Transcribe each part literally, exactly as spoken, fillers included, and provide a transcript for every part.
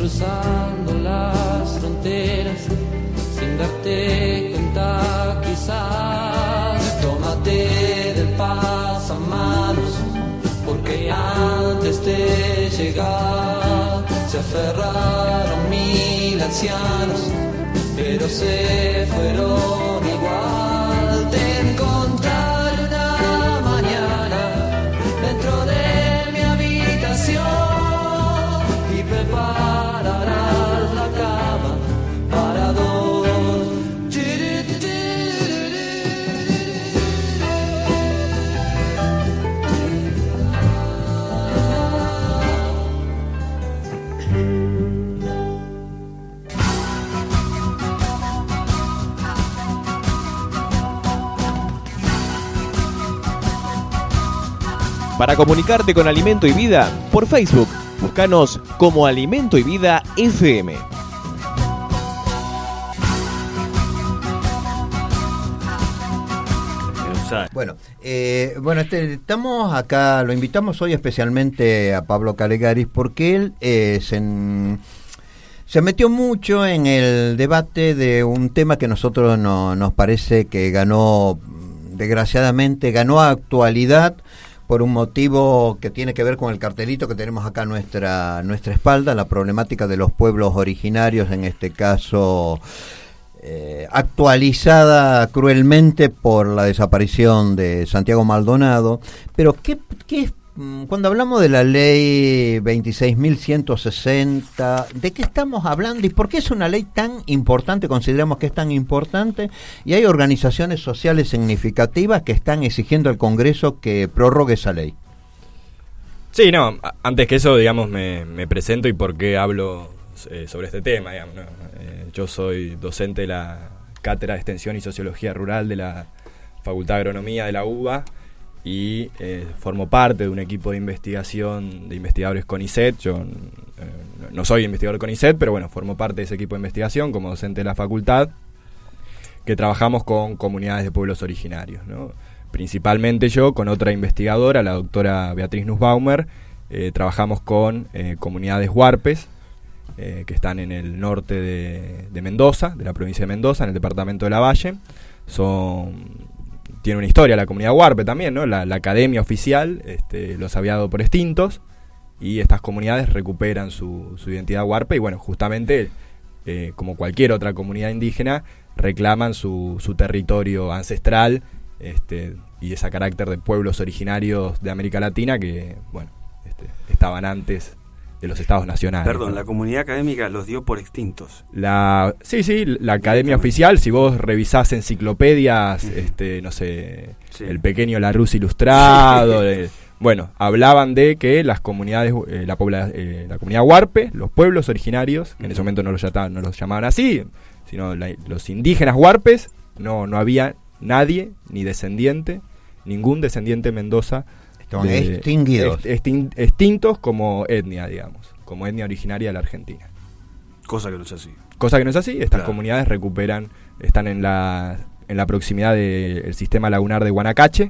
cruzando las fronteras, sin darte cuenta quizás. Tómate del pasamanos, porque antes de llegar se aferraron mil ancianos, pero se fueron igual. Te encontraré una mañana dentro de mi habitación y prepararás la cama para dos. Para comunicarte con Alimento y Vida, por Facebook, búscanos como Alimento y Vida F M. Bueno, eh, bueno este, estamos acá, lo invitamos hoy especialmente a Pablo Calegaris porque él eh, se, en, se metió mucho en el debate de un tema que a nosotros no, nos parece que ganó, desgraciadamente, ganó actualidad por un motivo que tiene que ver con el cartelito que tenemos acá a nuestra, nuestra espalda, la problemática de los pueblos originarios, en este caso eh, actualizada cruelmente por la desaparición de Santiago Maldonado. Pero ¿qué, qué es? Cuando hablamos de la ley veintiséis mil ciento sesenta, ¿de qué estamos hablando y por qué es una ley tan importante? Consideramos que es tan importante y hay organizaciones sociales significativas que están exigiendo al Congreso que prorrogue esa ley. Sí, no, antes que eso, digamos, me, me presento y por qué hablo eh, sobre este tema, digamos, ¿no? Eh, yo soy docente de la Cátedra de Extensión y Sociología Rural de la Facultad de Agronomía de la U B A y eh, formo parte de un equipo de investigación de investigadores CONICET. Yo eh, no soy investigador CONICET, pero bueno, formo parte de ese equipo de investigación como docente de la facultad, que trabajamos con comunidades de pueblos originarios, ¿no? Principalmente yo, con otra investigadora, la doctora Beatriz Nussbaumer, eh, trabajamos con eh, comunidades huarpes, eh, que están en el norte de, de Mendoza, de la provincia de Mendoza, en el departamento de Lavalle. Son... Tiene una historia la comunidad huarpe también, ¿no? La, la academia oficial este, los había dado por extintos y estas comunidades recuperan su, su identidad huarpe y bueno, justamente eh, como cualquier otra comunidad indígena reclaman su, su territorio ancestral este, y ese carácter de pueblos originarios de América Latina que, bueno, este, estaban antes de los estados nacionales. Perdón, ¿no? La comunidad académica los dio por extintos. La, sí, sí, la academia oficial, si vos revisás enciclopedias, uh-huh. este, no sé, sí. El pequeño Larousse ilustrado, sí. de, bueno, hablaban de que las comunidades, eh, la, pobla, eh, la comunidad huarpe, los pueblos originarios, que uh-huh. en ese momento no los, llamaban, no los llamaban así, sino la, los indígenas huarpes, no, no había nadie, ni descendiente, ningún descendiente de Mendoza. Estaban de, extinguidos. Extin, extintos como etnia, digamos, como etnia originaria de la Argentina. Cosa que no es así. Cosa que no es así. Estas claro. comunidades recuperan, están en la en la proximidad del de, sistema lagunar de Guanacache,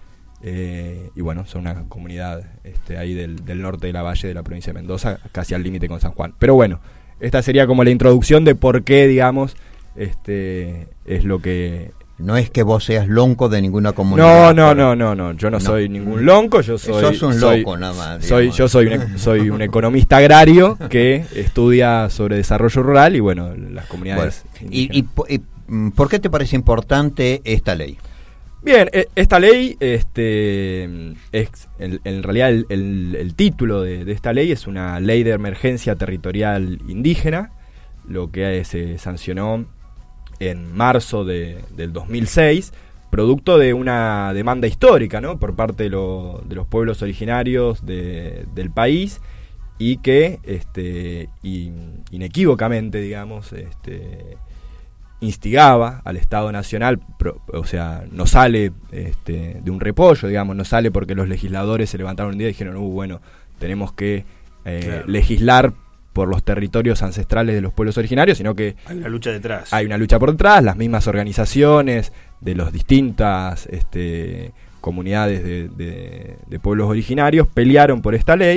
eh, y bueno, son una comunidad este, ahí del, del norte de la Valle de la provincia de Mendoza, casi al límite con San Juan. Pero bueno, esta sería como la introducción de por qué, digamos, este es lo que... No es que vos seas lonco de ninguna comunidad. No, no, no, no, no. Yo no, no soy ningún lonco. Yo soy. Sos un soy, loco nada más. Soy, yo soy un, soy un economista agrario que estudia sobre desarrollo rural y bueno, las comunidades. Bueno, y, y, y ¿por qué te parece importante esta ley? Bien, esta ley, este, es en, en realidad el, el, el título de, de esta ley es una ley de emergencia territorial indígena, lo que se sancionó en marzo de, del dos mil seis, producto de una demanda histórica, ¿no? Por parte de, lo, de los pueblos originarios de, del país y que este, in, inequívocamente, digamos, este, instigaba al Estado Nacional, pro, o sea, no sale este, de un repollo, digamos, no sale porque los legisladores se levantaron un día y dijeron, uh, bueno, tenemos que eh, claro. legislar por los territorios ancestrales de los pueblos originarios, sino que hay una lucha detrás. Hay una lucha por detrás, las mismas organizaciones de las distintas este, comunidades de, de, de pueblos originarios pelearon por esta ley.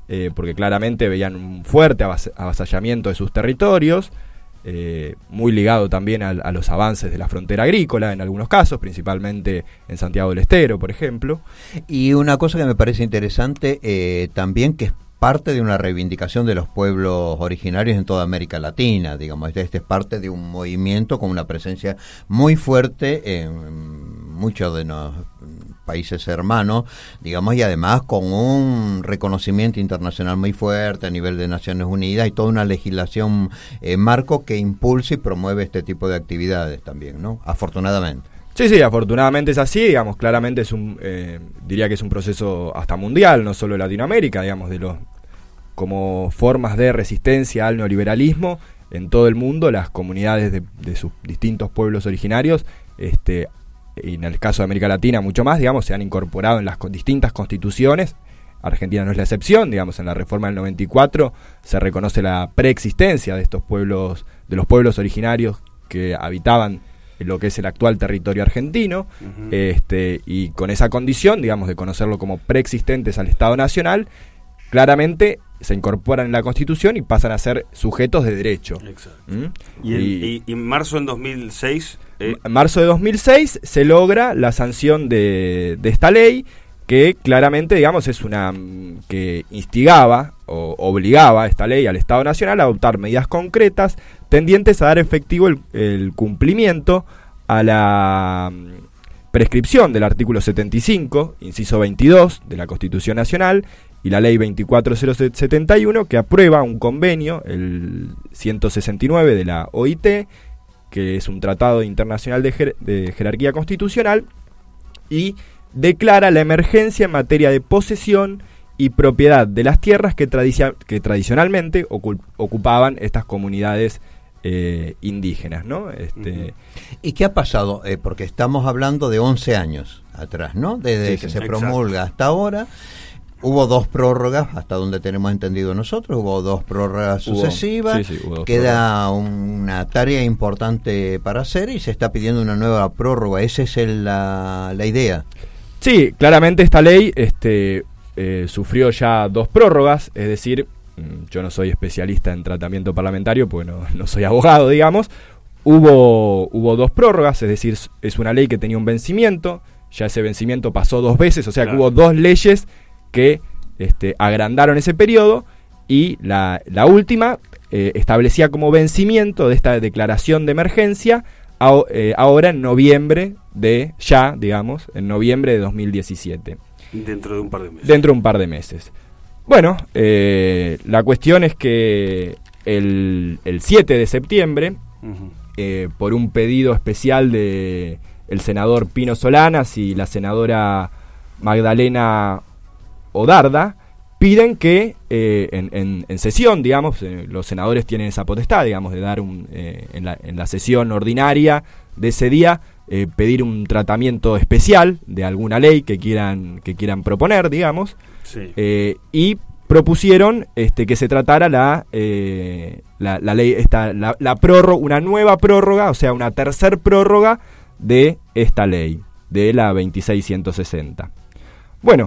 eh, porque claramente veían un fuerte avas- avasallamiento de sus territorios, eh, muy ligado también a, a los avances de la frontera agrícola en algunos casos, principalmente en Santiago del Estero, por ejemplo. Y una cosa que me parece interesante eh, también, que es parte de una reivindicación de los pueblos originarios en toda América Latina, digamos, este, este es parte de un movimiento con una presencia muy fuerte en muchos de los países hermanos, digamos, y además con un reconocimiento internacional muy fuerte a nivel de Naciones Unidas y toda una legislación eh, marco que impulsa y promueve este tipo de actividades también, ¿no? Afortunadamente. Sí, sí, afortunadamente es así, digamos, claramente es un, eh, diría que es un proceso hasta mundial, no solo de Latinoamérica, digamos, de los, como formas de resistencia al neoliberalismo en todo el mundo, las comunidades de, de sus distintos pueblos originarios, este, y en el caso de América Latina mucho más, digamos, se han incorporado en las con, distintas constituciones. Argentina no es la excepción, digamos, en la reforma del noventa y cuatro se reconoce la preexistencia de estos pueblos, de los pueblos originarios que habitaban lo que es el actual territorio argentino, uh-huh. este, y con esa condición, digamos, de conocerlo como preexistentes al Estado Nacional, claramente se incorporan en la Constitución y pasan a ser sujetos de derecho. Exacto. ¿Mm? Y, en, y, y, y en marzo en dos mil seis... Eh... En marzo de dos mil seis se logra la sanción de, de esta ley, que claramente, digamos, es una que instigaba o obligaba esta ley al Estado Nacional a adoptar medidas concretas tendientes a dar efectivo el, el cumplimiento a la prescripción del artículo setenta y cinco, inciso veintidós de la Constitución Nacional, y la ley veinticuatro mil setenta y uno, que aprueba un convenio, el ciento sesenta y nueve de la O I T, que es un tratado internacional de, jer- de jerarquía constitucional, y declara la emergencia en materia de posesión y propiedad de las tierras que, tradici- que tradicionalmente ocu- ocupaban estas comunidades eh, indígenas, ¿no? Este, ¿Y qué ha pasado? Eh, porque estamos hablando de once años atrás, ¿no? Desde sí, que sí, se exacto. promulga hasta ahora. Hubo dos prórrogas, hasta donde tenemos entendido nosotros, hubo dos prórrogas Hubo, sucesivas, sí, sí, hubo dos queda una tarea importante para hacer y se está pidiendo una nueva prórroga. Esa es el, la, la idea. Sí, claramente esta ley este, eh, sufrió ya dos prórrogas, es decir, yo no soy especialista en tratamiento parlamentario, porque no, no soy abogado, digamos. Hubo, hubo dos prórrogas, es decir, es una ley que tenía un vencimiento, ya ese vencimiento pasó dos veces, o sea Claro. que hubo dos leyes que este, agrandaron ese periodo, y la, la última eh, establecía como vencimiento de esta declaración de emergencia a, eh, ahora en noviembre de ya, digamos, en noviembre de dos mil diecisiete. Dentro de un par de meses. Dentro de un par de meses. Bueno, eh, la cuestión es que el, el siete de septiembre, Uh-huh. eh, por un pedido especial de el senador Pino Solanas y la senadora Magdalena Odarda, piden que eh, en, en, en sesión, digamos, eh, los senadores tienen esa potestad, digamos, de dar un, eh, en, la, en la sesión ordinaria de ese día, eh, pedir un tratamiento especial de alguna ley que quieran, que quieran proponer, digamos, Sí. eh, y propusieron este, que se tratara la, eh, la, la ley, esta, la, la prórroga, una nueva prórroga, o sea, una tercer prórroga de esta ley, de la veintiséis mil ciento sesenta. Bueno,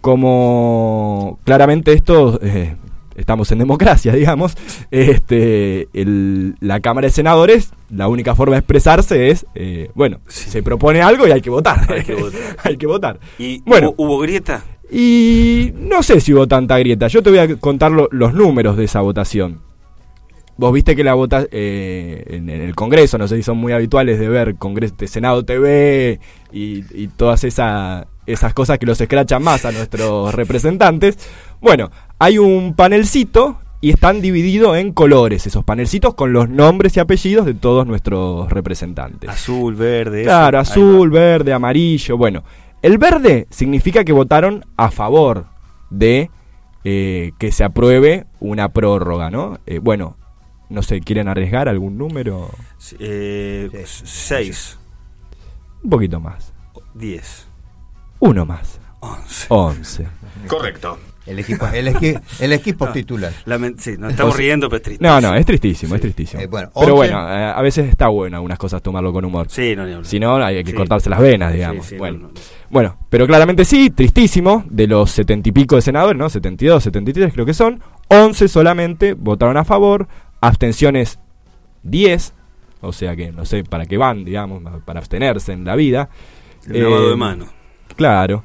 como claramente esto, eh, estamos en democracia, digamos, este, el, la Cámara de Senadores, la única forma de expresarse es, eh, bueno, Sí. se propone algo y hay que votar. Hay que votar. Hay que votar. ¿Y Bueno. hubo, hubo grieta? Y no sé si hubo tanta grieta. Yo te voy a contar lo, los números de esa votación. Vos viste que la vota eh, en, en el Congreso, no sé si son muy habituales de ver Congreso, de Senado T V y, y todas esa, esas cosas que los escrachan más a nuestros representantes. Bueno, hay un panelcito y están divididos en colores esos panelcitos con los nombres y apellidos de todos nuestros representantes. Azul, verde. Claro, eso. azul, verde, amarillo. Bueno, el verde significa que votaron a favor de eh, que se apruebe una prórroga, ¿no? Eh, bueno, no sé, ¿quieren arriesgar algún número? Sí, eh, Sí. seis. Un poquito más. Diez. Uno más. Once. Once. Correcto. El equipo, el, equi, el equipo no, titular. Lament- sí, nos estamos riendo, pero es tristísimo. No, no, es tristísimo, sí. es tristísimo. Eh, bueno, pero once... bueno, eh, a veces está bueno algunas cosas tomarlo con humor. Sí, no, no, si no, hay que sí. cortarse las venas, digamos. Sí, sí, bueno. No, no, no. bueno, pero claramente sí, tristísimo. De los setenta y pico de senadores, ¿no? setenta y dos, setenta y tres creo que son. once solamente votaron a favor. Abstenciones diez. O sea que no sé para qué van, digamos, para abstenerse en la vida. El eh, lavado de mano. Claro.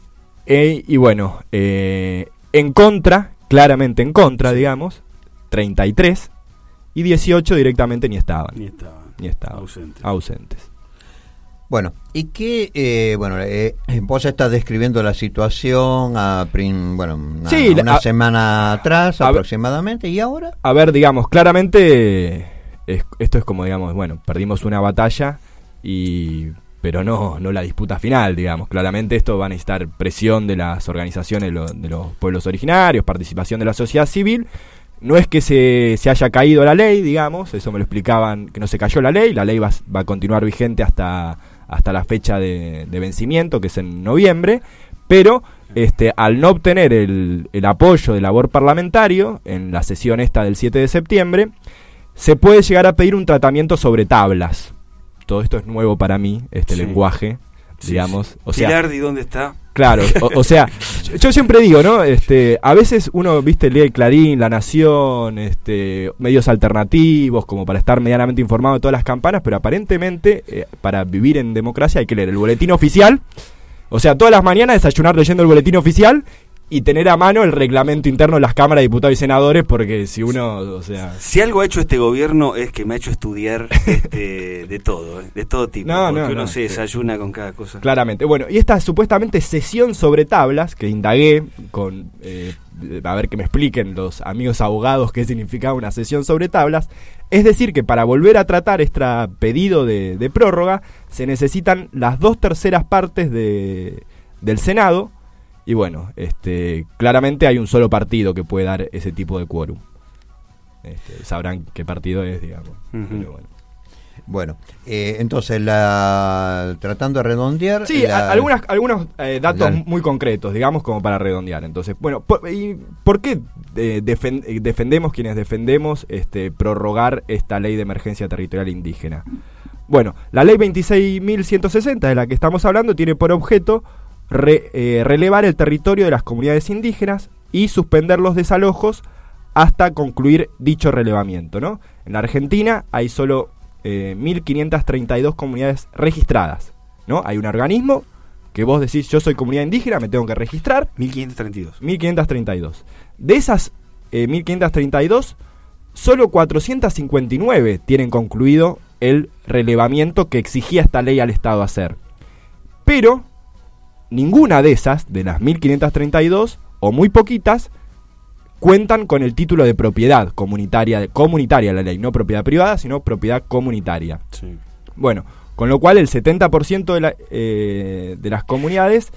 Eh, y bueno, eh, en contra, claramente en contra, sí. digamos, treinta y tres, y dieciocho directamente ni estaban. Ni estaban. Ni estaban. Ausentes. Ausentes. Bueno, y que, eh, bueno, eh, vos estás describiendo la situación a, prim, bueno, una, sí, una a, semana atrás a aproximadamente, ¿y ahora? A ver, digamos, claramente, es, esto es como, digamos, bueno, perdimos una batalla y... pero no no la disputa final, digamos. Claramente esto va a necesitar presión de las organizaciones lo, de los pueblos originarios, participación de la sociedad civil. No es que se, se haya caído la ley, digamos, eso me lo explicaban, que no se cayó la ley, la ley va, va a continuar vigente hasta, hasta la fecha de, de vencimiento, que es en noviembre, pero este, al no obtener el, el apoyo del labor parlamentario, en la sesión esta del siete de septiembre, se puede llegar a pedir un tratamiento sobre tablas. Todo esto es nuevo para mí, este sí. lenguaje, digamos. Sí, sí. O sea, Pilardi, ¿dónde está? Claro, o, o sea, yo, yo siempre digo, ¿no? Este, a veces uno, viste, lee el Clarín, La Nación, este, medios alternativos, como para estar medianamente informado de todas las campanas, pero aparentemente, eh, para vivir en democracia hay que leer el boletín oficial. O sea, todas las mañanas desayunar leyendo el boletín oficial y tener a mano el reglamento interno de las cámaras de diputados y senadores, porque si uno, o sea... Si algo ha hecho este gobierno es que me ha hecho estudiar este, de todo, ¿eh? de todo tipo, no, porque no, uno no, se desayuna sí. con cada cosa. Claramente. Bueno, y esta supuestamente sesión sobre tablas, que indagué con... Eh, a ver que me expliquen los amigos abogados qué significaba una sesión sobre tablas, es decir que para volver a tratar este pedido de, de prórroga se necesitan las dos terceras partes de, del Senado. Y bueno, este, claramente hay un solo partido que puede dar ese tipo de quórum. Este, sabrán qué partido es, digamos. Uh-huh. Pero bueno, bueno eh, entonces, la, tratando de redondear... Sí, la, a, algunas, algunos eh, datos la, muy concretos, digamos, como para redondear. Entonces, bueno, por, ¿y por qué eh, defend, defendemos, quienes defendemos, este, prorrogar esta ley de emergencia territorial indígena? Bueno, la ley veintiséis mil ciento sesenta, de la que estamos hablando, tiene por objeto... Re, eh, relevar el territorio de las comunidades indígenas y suspender los desalojos hasta concluir dicho relevamiento, ¿no? En la Argentina hay solo eh, mil quinientas treinta y dos comunidades registradas, ¿no? Hay un organismo que vos decís, yo soy comunidad indígena, me tengo que registrar. mil quinientas treinta y dos. mil quinientas treinta y dos. De esas eh, mil quinientas treinta y dos, solo cuatrocientas cincuenta y nueve tienen concluido el relevamiento que exigía esta ley al Estado hacer. Pero... ninguna de esas, de las mil quinientas treinta y dos, o muy poquitas, cuentan con el título de propiedad comunitaria, comunitaria la ley, no propiedad privada, sino propiedad comunitaria. Sí. Bueno, con lo cual el setenta por ciento de, la, eh, de las comunidades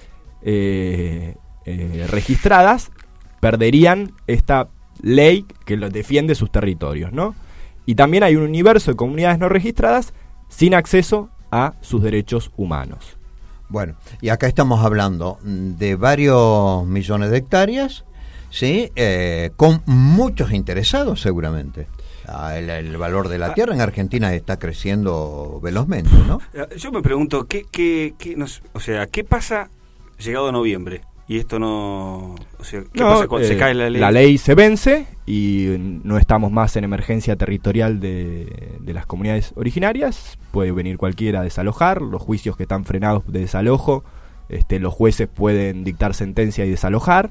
eh, eh, registradas perderían esta ley que los defiende sus territorios, ¿no? Y también hay un universo de comunidades no registradas sin acceso a sus derechos humanos. Bueno, y acá estamos hablando de varios millones de hectáreas, ¿sí? Eh, con muchos interesados seguramente. Ah, el, el valor de la tierra en Argentina está creciendo velozmente, ¿no? Yo me pregunto, ¿qué, qué, qué nos, o sea, ¿qué pasa llegado a noviembre? Y esto no... O sea, ¿qué no, pasa cuando eh, se cae la ley? La ley se vence y no estamos más en emergencia territorial de, de las comunidades originarias. Puede venir cualquiera a desalojar. Los juicios que están frenados de desalojo, este, los jueces pueden dictar sentencia y desalojar.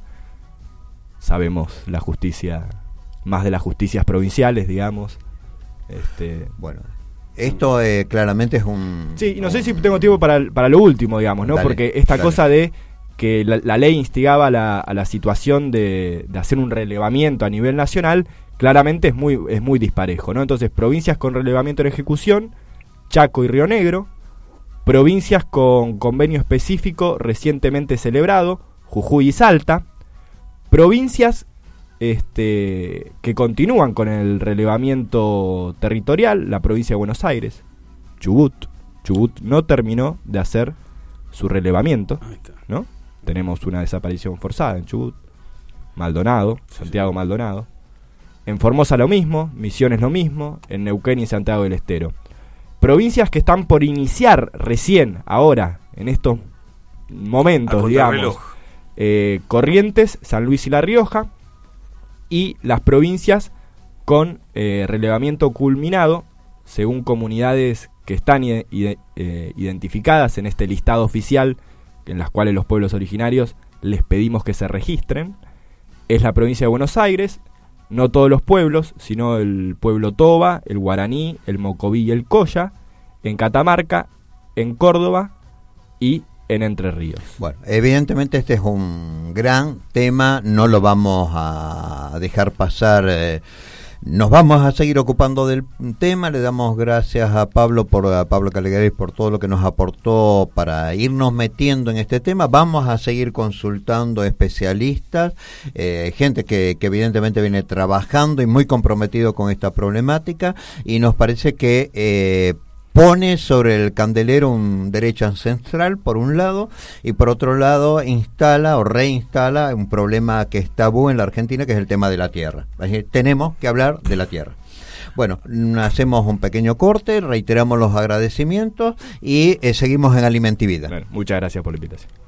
Sabemos la justicia, más de las justicias provinciales, digamos. Este, bueno... Esto eh, claramente es un... Sí, y no un, sé si tengo tiempo para, para lo último, digamos, ¿no? Dale, Porque esta dale. cosa de... que la, la ley instigaba a la, a la situación de, de hacer un relevamiento a nivel nacional, claramente es muy, es muy disparejo, ¿no? Entonces, provincias con relevamiento en ejecución, Chaco y Río Negro, provincias con convenio específico recientemente celebrado, Jujuy y Salta, provincias este, que continúan con el relevamiento territorial, la provincia de Buenos Aires, Chubut, Chubut no terminó de hacer su relevamiento, ¿no? Tenemos una desaparición forzada en Chubut. Maldonado, Santiago Maldonado. En Formosa lo mismo, Misiones lo mismo, en Neuquén y Santiago del Estero. Provincias que están por iniciar recién, ahora, en estos momentos, digamos. Eh, Corrientes, San Luis y La Rioja. Y las provincias con eh, relevamiento culminado, según comunidades que están ide- ide- eh, identificadas en este listado oficial, en las cuales los pueblos originarios les pedimos que se registren, es la provincia de Buenos Aires. No todos los pueblos, sino el pueblo Toba, el Guaraní, el Mocoví y el Colla, en Catamarca, en Córdoba y en Entre Ríos. Bueno, evidentemente este es un gran tema, no lo vamos a dejar pasar. Eh, nos vamos a seguir ocupando del tema. Le damos gracias a Pablo por a Pablo Calegaris por todo lo que nos aportó para irnos metiendo en este tema. Vamos a seguir consultando especialistas, eh, gente que, que evidentemente viene trabajando y muy comprometido con esta problemática, y nos parece que eh, pone sobre el candelero un derecho ancestral por un lado, y por otro lado instala o reinstala un problema que es tabú en la Argentina, que es el tema de la tierra. Es decir, tenemos que hablar de la tierra. Bueno, hacemos un pequeño corte, reiteramos los agradecimientos y eh, seguimos en Alimento y Vida. Bueno, muchas gracias por la invitación.